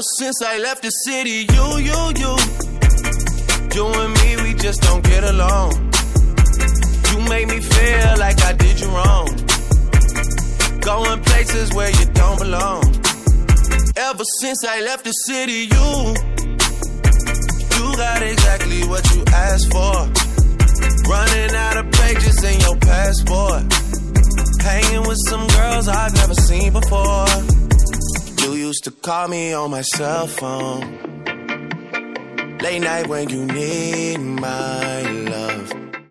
since I left the city, you and me, we just don't get along. You make me feel like I did you wrong. Going places where you don't belong. Ever since I left the city, you got exactly what you asked for. Running out of pages in your passport. Hanging with some girls I've never seen before. You used to call me on my cell phone. Late night when you need my